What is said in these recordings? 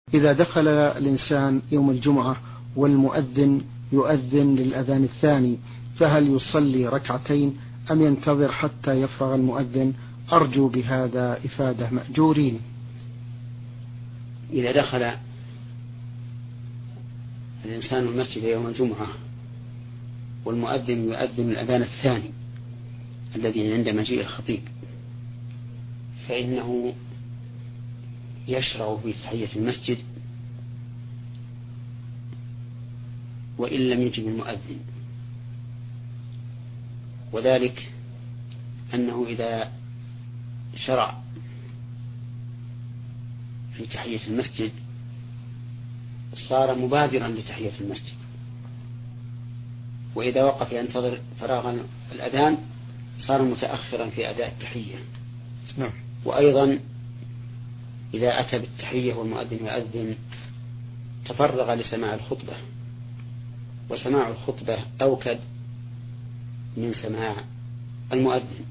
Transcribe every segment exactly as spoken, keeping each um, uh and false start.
إذا دخل الإنسان يوم الجمعة والمؤذن يؤذن للأذان الثاني، فهل يصلي ركعتين أم ينتظر حتى يفرغ المؤذن؟ أرجو بهذا إفادة مأجورين. إذا دخل الإنسان المسجد يوم الجمعة والمؤذن يؤذن الأذان الثاني الذي عند مجيء الخطيب، فإنه يشرع في تحية المسجد وإن لم يجب المؤذن، وذلك أنه إذا شرع في تحية المسجد صار مبادرا لتحية المسجد، وإذا وقف ينتظر فراغ الأذان صار متأخرا في أداء التحية. نعم. وأيضا إذا أتى بالتحية والمؤذن يؤذن تفرغ لسماع الخطبة، وسماع الخطبة أوكد من سماع المؤذن.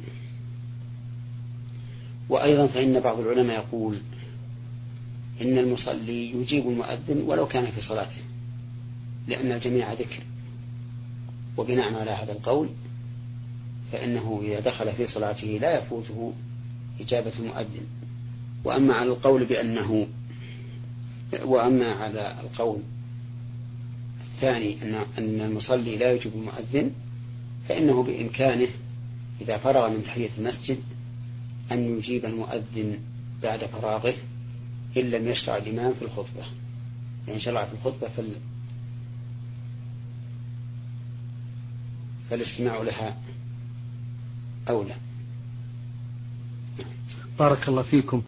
وأيضا فإن بعض العلماء يقول إن المصلي يجيب المؤذن ولو كان في صلاته، لأن الجميع ذكر، وبناء على هذا القول فإنه إذا دخل في صلاته لا يفوته إجابة المؤذن. وأما على القول بأنه وأما على القول الثاني أن أن المصلي لا يجيب المؤذن، فإنه بإمكانه إذا فرغ من تحية المسجد أن يجيب المؤذن بعد فراغه إن لم يشرع الإمام في الخطبة، يعني شرع في الخطبة فال... فالاستماع لها أولى. بارك الله فيكم.